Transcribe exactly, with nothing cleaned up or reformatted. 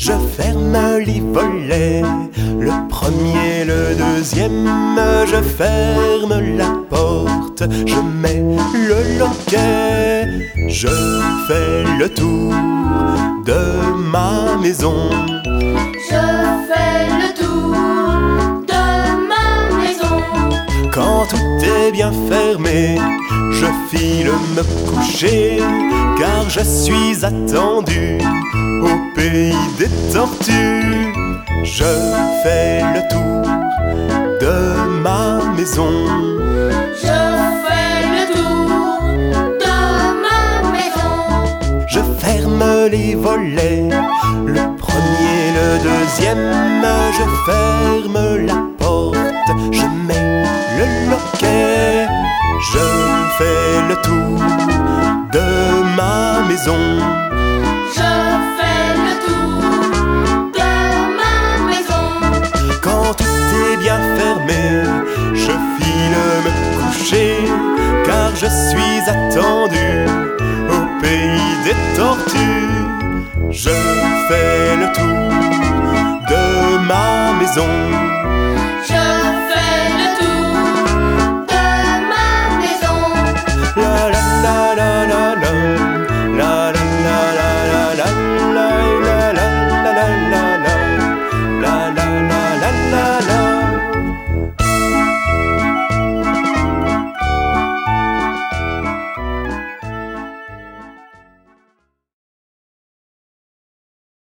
Je ferme les volets, le premier, le deuxième, je ferme la porte, je mets le loquet, je fais le tour de ma maison. Je fais le tour de ma maison. Quand tout est bien fermé, je file me coucher, car je suis attendu au pays des tortues. Je fais le tour de ma maison. Je fais le tour de ma maison. Je ferme les volets, le premier, le deuxième, je ferme la porte, je mets le loquet, je fais le tour de ma maison. Je fais le tour de ma maison. Quand tout est bien fermé, je file me coucher, car je suis attendu au pays des tortues. Je fais le tour de ma maison.